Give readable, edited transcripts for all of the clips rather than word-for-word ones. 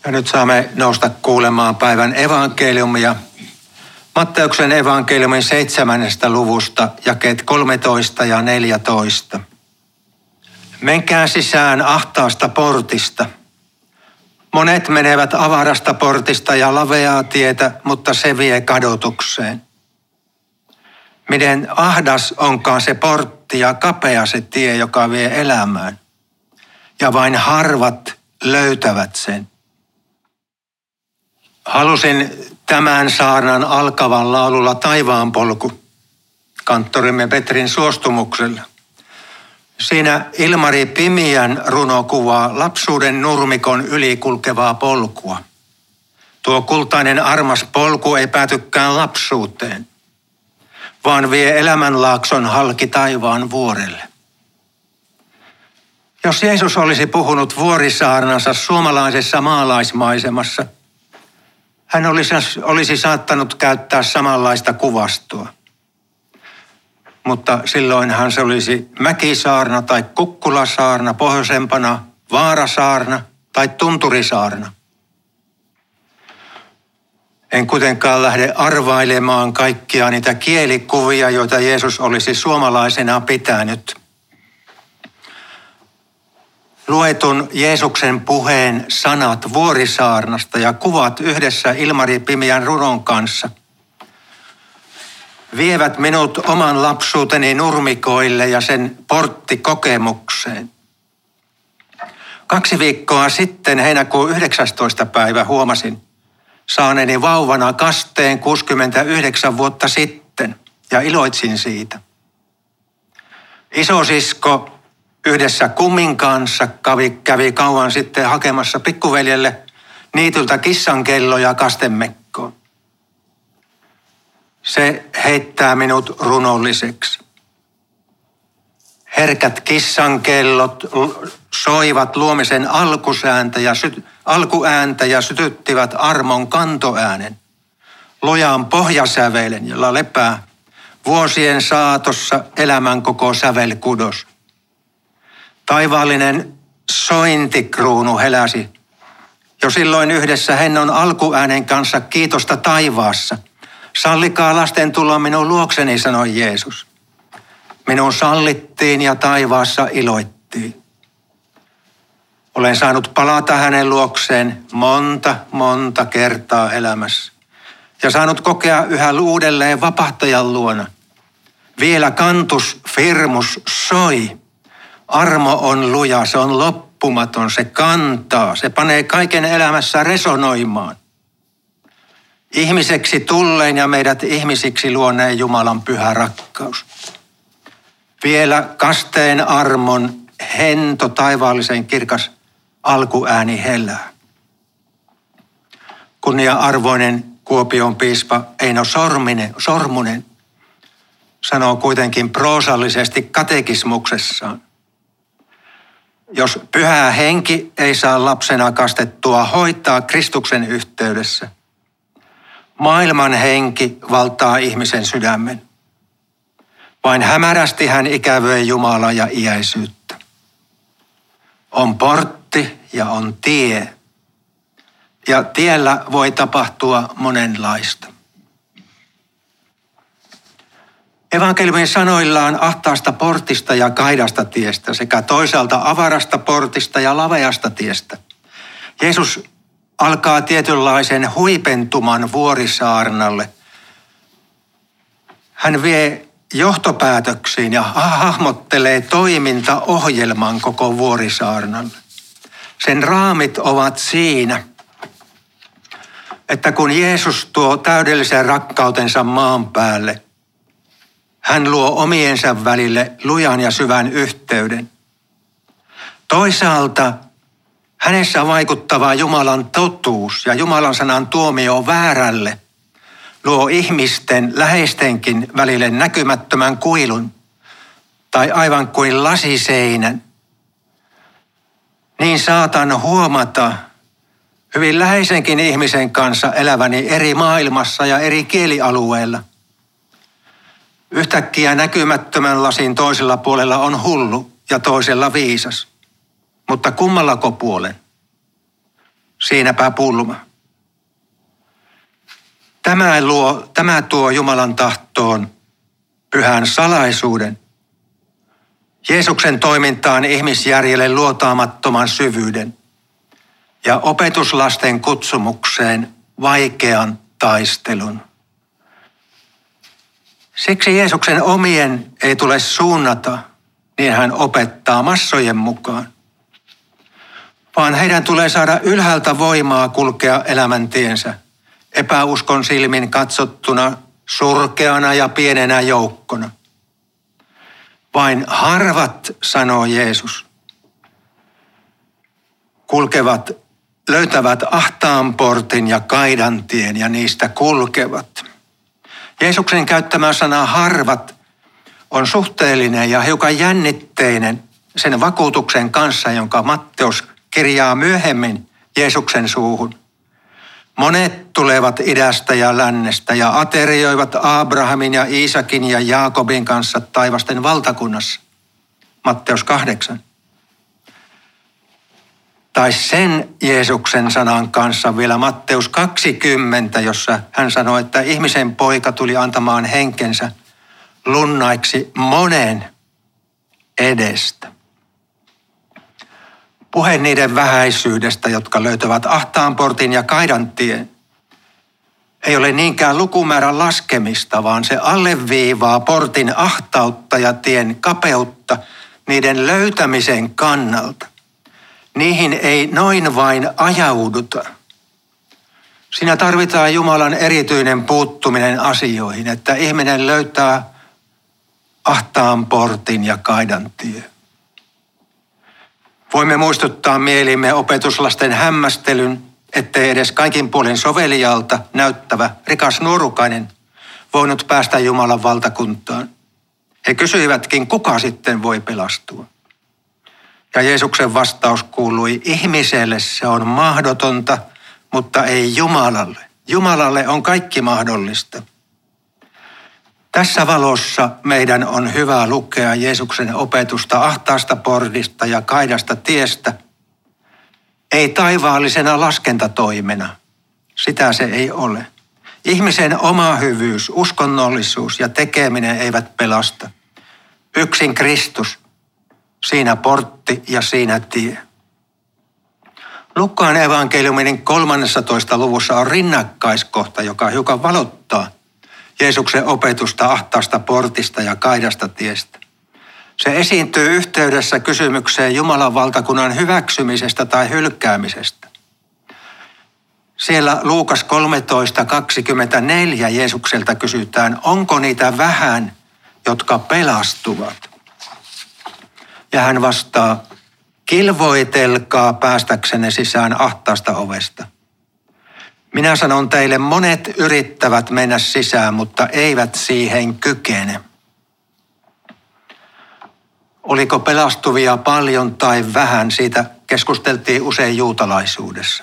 Ja nyt saamme nousta kuulemaan päivän evankeliumia. Matteuksen evankeliumin 7. luvusta, jakeet 13 ja 14. Menkää sisään ahtaasta portista. Monet menevät avarasta portista ja laveaa tietä, mutta se vie kadotukseen. Miten ahdas onkaan se portti ja kapea se tie, joka vie elämään. Ja vain harvat löytävät sen. Halusin tämän saarnan alkavan laululla Taivaanpolku, kanttorimme Petrin suostumuksella. Siinä Ilmari Pimiän runo kuvaa lapsuuden nurmikon yli kulkevaa polkua. Tuo kultainen armas polku ei päätykään lapsuuteen, vaan vie elämänlaakson halki taivaan vuorelle. Jos Jeesus olisi puhunut vuorisaarnansa suomalaisessa maalaismaisemassa, hän olisi saattanut käyttää samanlaista kuvastoa. Mutta silloinhan se olisi mäkisaarna tai kukkulasaarna, pohjoisempana vaarasaarna tai tunturisaarna. En kuitenkaan lähde arvailemaan kaikkia niitä kielikuvia, joita Jeesus olisi suomalaisena pitänyt. Luetun Jeesuksen puheen sanat vuorisaarnasta ja kuvat yhdessä Ilmari Pimiän runon kanssa vievät minut oman lapsuuteni nurmikoille ja sen porttikokemukseen. 2 viikkoa sitten, heinäkuun 19. päivä, huomasin saaneeni vauvana kasteen 69 vuotta sitten ja iloitsin siitä. Isosisko yhdessä kummin kanssa kävi kauan sitten hakemassa pikkuveljelle niityltä kissankello ja kastemekkoon. Se heittää minut runolliseksi. Herkät kissankellot soivat luomisen alkuääntä ja sytyttivät armon kantoäänen, lojan pohjasävelen, jolla lepää vuosien saatossa elämän koko sävelkudos. Taivaallinen sointikruunu heläsi jo silloin yhdessä hennon alkuäänen kanssa kiitosta taivaassa. Sallikaa lasten tulla minun luokseni, sanoi Jeesus. Minun sallittiin ja taivaassa iloittiin. Olen saanut palata hänen luokseen monta kertaa elämässä. Ja saanut kokea yhä uudelleen vapahtajan luona. Vielä kantus firmus soi. Armo on luja, se on loppumaton, se kantaa, se panee kaiken elämässä resonoimaan. Ihmiseksi tulleen ja meidät ihmisiksi luoneen Jumalan pyhä rakkaus. Vielä kasteen armon hento taivaallisen kirkas alkuääni hellää. Kunnia-arvoinen Kuopion piispa Eino Sormunen sanoo kuitenkin proosallisesti katekismuksessaan. Jos pyhä henki ei saa lapsena kastettua hoitaa Kristuksen yhteydessä, maailman henki valtaa ihmisen sydämen. Vain hämärästi hän ikävöi Jumalaa ja iäisyyttä. On portti ja on tie. Ja tiellä voi tapahtua monenlaista. Evankeliumin sanoillaan ahtaasta portista ja kaidasta tiestä sekä toisaalta avarasta portista ja laveasta tiestä. Jeesus alkaa tietynlaisen huipentuman vuorisaarnalle. Hän vie johtopäätöksiin ja hahmottelee toimintaohjelman koko vuorisaarnalle. Sen raamit ovat siinä, että kun Jeesus tuo täydellisen rakkautensa maan päälle, hän luo omiensa välille lujan ja syvän yhteyden. Toisaalta hänessä vaikuttava Jumalan totuus ja Jumalan sanan tuomio väärälle luo ihmisten läheistenkin välille näkymättömän kuilun tai aivan kuin lasiseinän. Niin saatan huomata hyvin läheisenkin ihmisen kanssa eläväni eri maailmassa ja eri kielialueilla. Yhtäkkiä näkymättömän lasin toisella puolella on hullu ja toisella viisas. Mutta kummallako puolen? Siinäpä pulma. Tämä tuo Jumalan tahtoon pyhän salaisuuden. Jeesuksen toimintaan ihmisjärjelle luotaamattoman syvyyden ja opetuslasten kutsumukseen vaikean taistelun. Siksi Jeesuksen omien ei tule suunnata, niin hän opettaa massojen mukaan, vaan heidän tulee saada ylhäältä voimaa kulkea elämäntiensä epäuskon silmin katsottuna surkeana ja pienenä joukkona. Vain harvat, sanoo Jeesus, löytävät ahtaan portin ja kaidan tien ja niistä kulkevat. Jeesuksen käyttämä sana harvat on suhteellinen ja hiukan jännitteinen sen vakuutuksen kanssa, jonka Matteus kirjaa myöhemmin Jeesuksen suuhun. Monet tulevat idästä ja lännestä ja aterioivat Abrahamin ja Iisakin ja Jaakobin kanssa taivasten valtakunnassa. Matteus 8. Tai sen Jeesuksen sanan kanssa vielä Matteus 20, jossa hän sanoi, että ihmisen poika tuli antamaan henkensä lunnaiksi monen edestä. Puhe niiden vähäisyydestä, jotka löytävät ahtaan portin ja kaidan tien, ei ole niinkään lukumäärän laskemista, vaan se alleviivaa portin ahtautta ja tien kapeutta niiden löytämisen kannalta. Niihin ei noin vain ajauduta. Siinä tarvitaan Jumalan erityinen puuttuminen asioihin, että ihminen löytää ahtaan portin ja kaidan tie. Voimme muistuttaa mielimme opetuslasten hämmästelyn, ettei edes kaikin puolin soveliaalta näyttävä rikas nuorukainen voinut päästä Jumalan valtakuntaan. He kysyivätkin, kuka sitten voi pelastua. Ja Jeesuksen vastaus kuului, ihmiselle se on mahdotonta, mutta ei Jumalalle. Jumalalle on kaikki mahdollista. Tässä valossa meidän on hyvä lukea Jeesuksen opetusta ahtaasta portista ja kaidasta tiestä, ei taivaallisena laskentatoimena. Sitä se ei ole. Ihmisen oma hyvyys, uskonnollisuus ja tekeminen eivät pelasta. Yksin Kristus, siinä portti ja siinä tie. Luukkaan evankeliumin 13. luvussa on rinnakkaiskohta, joka hiukan valottaa Jeesuksen opetusta ahtaasta portista ja kaidasta tiestä. Se esiintyy yhteydessä kysymykseen Jumalan valtakunnan hyväksymisestä tai hylkäämisestä. Siellä Luukas 13:24 Jeesukselta kysytään, onko niitä vähän, jotka pelastuvat? Ja hän vastaa, kilvoitelkaa päästäksenne sisään ahtaasta ovesta. Minä sanon teille, monet yrittävät mennä sisään, mutta eivät siihen kykene. Oliko pelastuvia paljon tai vähän, siitä keskusteltiin usein juutalaisuudessa.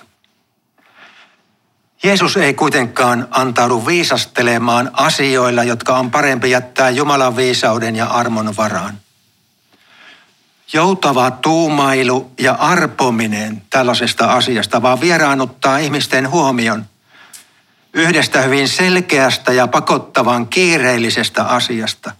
Jeesus ei kuitenkaan antaudu viisastelemaan asioilla, jotka on parempi jättää Jumalan viisauden ja armon varaan. Joutava tuumailu ja arpominen tällaisesta asiasta vaan vieraannuttaa ihmisten huomion yhdestä hyvin selkeästä ja pakottavan kiireellisestä asiasta.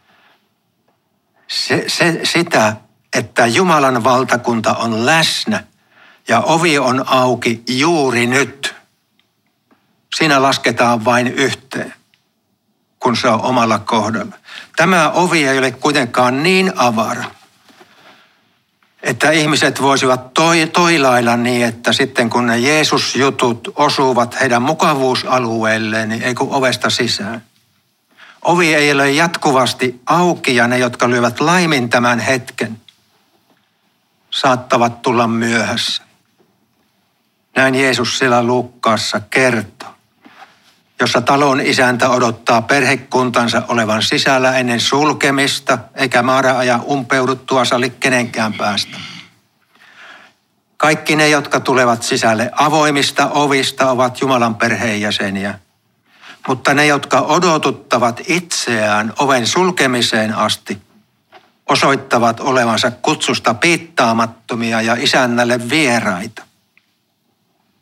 Sitä, että Jumalan valtakunta on läsnä ja ovi on auki juuri nyt. Siinä lasketaan vain yhteen, kun se on omalla kohdalla. Tämä ovi ei ole kuitenkaan niin avara, että ihmiset voisivat toilailla niin, että sitten kun ne Jeesus-jutut osuvat heidän mukavuusalueelleen, niin ei kun ovesta sisään. Ovi ei ole jatkuvasti auki ja ne, jotka lyövät laimin tämän hetken, saattavat tulla myöhässä. Näin Jeesus siellä Luukkaassa kertoo, jossa talon isäntä odottaa perhekuntansa olevan sisällä ennen sulkemista, eikä määräajan umpeuduttua salli kenenkään päästä. Kaikki ne, jotka tulevat sisälle avoimista ovista, ovat Jumalan perheenjäseniä. Mutta ne, jotka odotuttavat itseään oven sulkemiseen asti, osoittavat olevansa kutsusta piittaamattomia ja isännälle vieraita.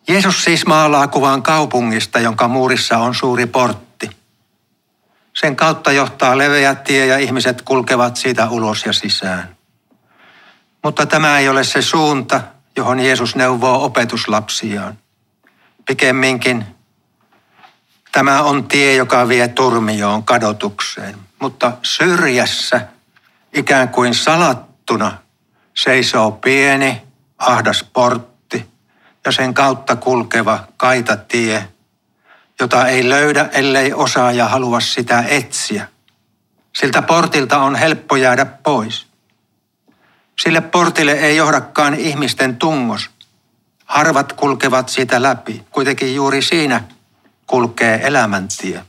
Jeesus siis maalaa kuvan kaupungista, jonka muurissa on suuri portti. Sen kautta johtaa leveä tie ja ihmiset kulkevat siitä ulos ja sisään. Mutta tämä ei ole se suunta, johon Jeesus neuvoo opetuslapsiaan. Pikemminkin tämä on tie, joka vie turmioon, kadotukseen. Mutta syrjässä, ikään kuin salattuna, seisoo pieni, ahdas portti ja sen kautta kulkeva kaitatie, jota ei löydä, ellei osaa ja halua sitä etsiä. Siltä portilta on helppo jäädä pois. Sille portille ei johdakaan ihmisten tungos. Harvat kulkevat siitä läpi. Kuitenkin juuri siinä kulkee elämäntie.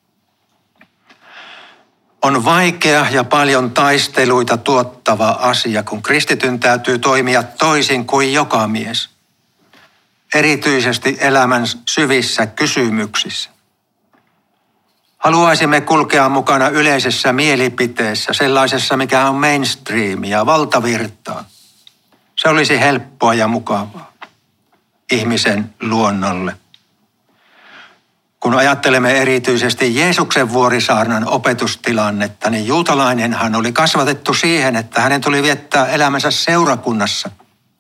On vaikea ja paljon taisteluita tuottava asia, kun kristityn täytyy toimia toisin kuin joka mies. Erityisesti elämän syvissä kysymyksissä. Haluaisimme kulkea mukana yleisessä mielipiteessä, sellaisessa mikä on mainstreamia, valtavirtaa. Se olisi helppoa ja mukavaa ihmisen luonnolle. Kun ajattelemme erityisesti Jeesuksen vuorisaarnan opetustilannetta, niin juutalainenhan oli kasvatettu siihen, että hänen tuli viettää elämänsä seurakunnassa.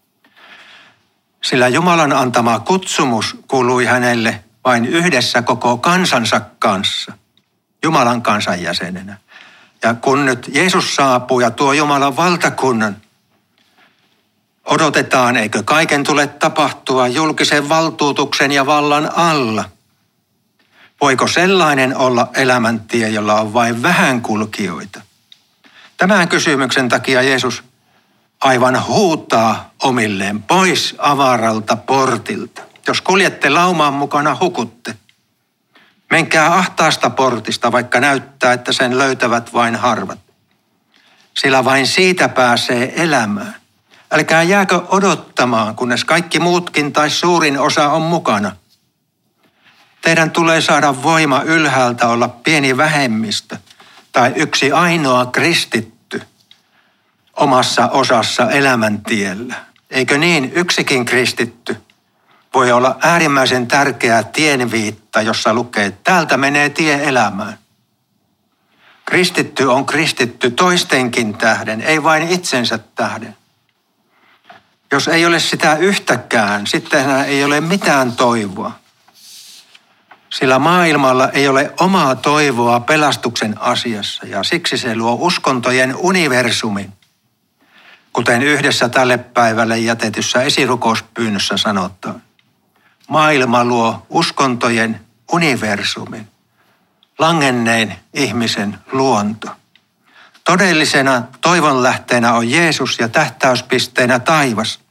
Sillä Jumalan antama kutsumus kuului hänelle vain yhdessä koko kansansa kanssa, Jumalan kansan jäsenenä. Ja kun nyt Jeesus saapuu ja tuo Jumalan valtakunnan, odotetaan, eikö kaiken tule tapahtua julkisen valtuutuksen ja vallan alla. Voiko sellainen olla elämäntie, jolla on vain vähän kulkijoita? Tämän kysymyksen takia Jeesus aivan huutaa omilleen pois avaralta portilta. Jos kuljette laumaan mukana, hukutte. Menkää ahtaasta portista, vaikka näyttää, että sen löytävät vain harvat. Sillä vain siitä pääsee elämään. Älkää jääkö odottamaan, kunnes kaikki muutkin tai suurin osa on mukana. Teidän tulee saada voima ylhäältä olla pieni vähemmistö tai yksi ainoa kristitty omassa osassa elämäntiellä. Eikö niin, yksikin kristitty voi olla äärimmäisen tärkeä tienviitta, jossa lukee, että täältä menee tie elämään. Kristitty on kristitty toistenkin tähden, ei vain itsensä tähden. Jos ei ole sitä yhtäkään, sitten ei ole mitään toivoa. Sillä maailmalla ei ole omaa toivoa pelastuksen asiassa ja siksi se luo uskontojen universumin. Kuten yhdessä tälle päivälle jätetyssä esirukouspyynnössä sanotaan. Maailma luo uskontojen universumin, langenneen ihmisen luonto. Todellisena toivonlähteenä on Jeesus ja tähtäyspisteenä taivas.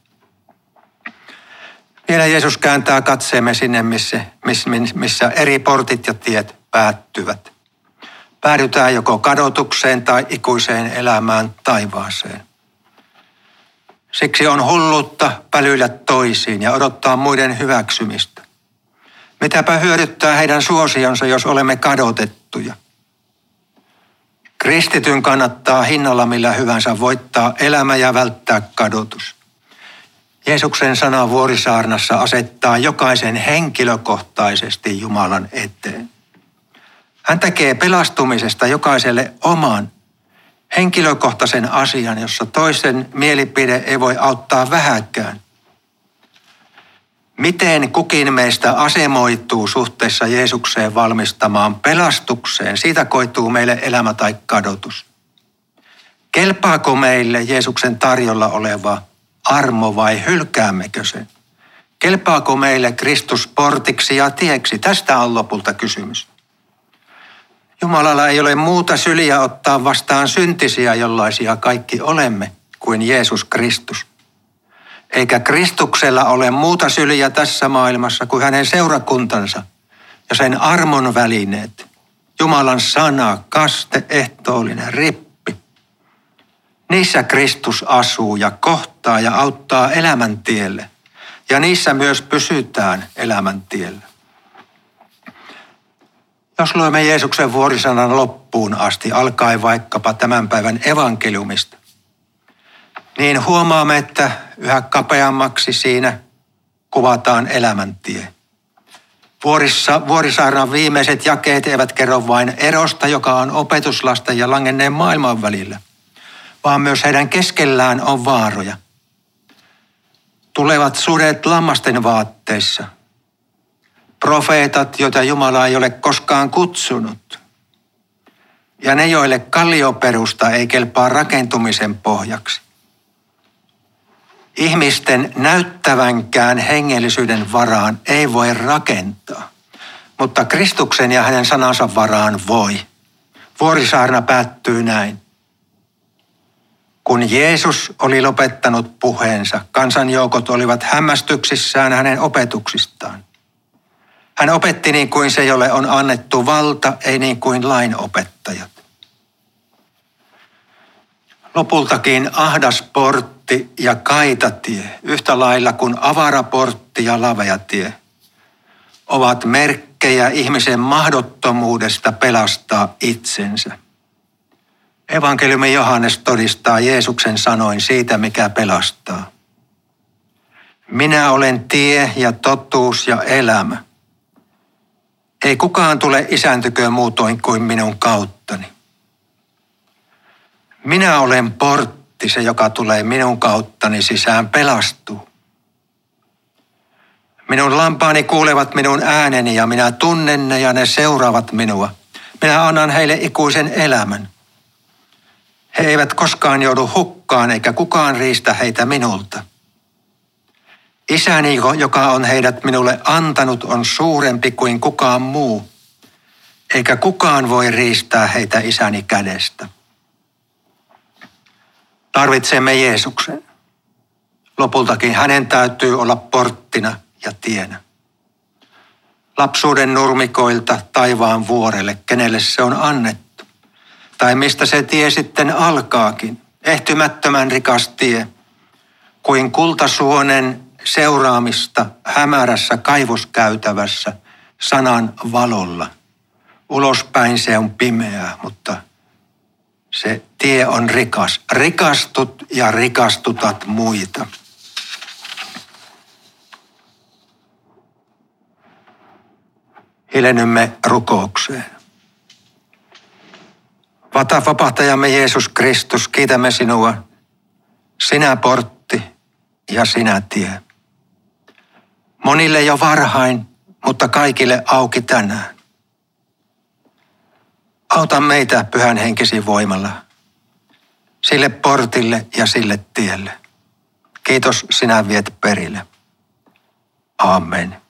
Vielä Jeesus kääntää katseemme sinne, missä eri portit ja tiet päättyvät. Päädytään joko kadotukseen tai ikuiseen elämään taivaaseen. Siksi on hullutta pälyillä toisiin ja odottaa muiden hyväksymistä. Mitäpä hyödyttää heidän suosionsa, jos olemme kadotettuja? Kristityn kannattaa hinnalla millä hyvänsä voittaa elämä ja välttää kadotus. Jeesuksen sana vuorisaarnassa asettaa jokaisen henkilökohtaisesti Jumalan eteen. Hän tekee pelastumisesta jokaiselle oman henkilökohtaisen asian, jossa toisen mielipide ei voi auttaa vähäkään. Miten kukin meistä asemoituu suhteessa Jeesukseen valmistamaan pelastukseen, siitä koituu meille elämä tai kadotus. Kelpaako meille Jeesuksen tarjolla oleva armo vai hylkäämmekö sen? Kelpaako meille Kristus portiksi ja tieksi? Tästä on lopulta kysymys. Jumalalla ei ole muuta syliä ottaa vastaan syntisiä, jollaisia kaikki olemme, kuin Jeesus Kristus. Eikä Kristuksella ole muuta syliä tässä maailmassa kuin hänen seurakuntansa ja sen armon välineet. Jumalan sana, kaste, ehtoollinen, rippi. Niissä Kristus asuu ja kohtaa ja auttaa elämäntielle. Ja niissä myös pysytään elämäntiellä. Jos luemme Jeesuksen vuorisanan loppuun asti, alkaen vaikkapa tämän päivän evankeliumista, niin huomaamme, että yhä kapeammaksi siinä kuvataan elämäntie. Vuorisaarnan viimeiset jakeet eivät kerro vain erosta, joka on opetuslasten ja langenneen maailman välillä, vaan myös heidän keskellään on vaaroja. Tulevat sudet lammasten vaatteissa. Profeetat, joita Jumala ei ole koskaan kutsunut. Ja ne, joille kallioperusta ei kelpaa rakentumisen pohjaksi. Ihmisten näyttävänkään hengellisyyden varaan ei voi rakentaa, mutta Kristuksen ja hänen sanansa varaan voi. Vuorisaarna päättyy näin. Kun Jeesus oli lopettanut puheensa, kansanjoukot olivat hämmästyksissään hänen opetuksistaan. Hän opetti niin kuin se, jolle on annettu valta, ei niin kuin lainopettajat. Lopultakin ahdas portti ja kaitatie, yhtä lailla kuin avara portti ja lavea tie, ovat merkkejä ihmisen mahdottomuudesta pelastaa itsensä. Evankeliumi Johannes todistaa Jeesuksen sanoin siitä, mikä pelastaa. Minä olen tie ja totuus ja elämä. Ei kukaan tule Isän tykö muutoin kuin minun kauttani. Minä olen portti, se joka tulee minun kauttani sisään pelastuu. Minun lampaani kuulevat minun ääneni ja minä tunnen ne ja ne seuraavat minua. Minä annan heille ikuisen elämän. He eivät koskaan joudu hukkaan eikä kukaan riistä heitä minulta. Isäni, joka on heidät minulle antanut, on suurempi kuin kukaan muu, eikä kukaan voi riistää heitä isäni kädestä. Tarvitsemme Jeesuksen. Lopultakin hänen täytyy olla porttina ja tienä. Lapsuuden nurmikoilta taivaan vuorelle, kenelle se on annettu. Tai mistä se tie sitten alkaakin, ehtymättömän rikas tie, kuin kultasuonen seuraamista hämärässä kaivoskäytävässä sanan valolla. Ulospäin se on pimeää, mutta se tie on rikas. Rikastut ja rikastutat muita. Hiljennymme rukoukseen. Vapahtajamme Jeesus Kristus, kiitämme sinua, sinä portti ja sinä tie. Monille jo varhain, mutta kaikille auki tänään. Auta meitä pyhän henkesi voimalla, sille portille ja sille tielle. Kiitos, sinä viet perille. Amen.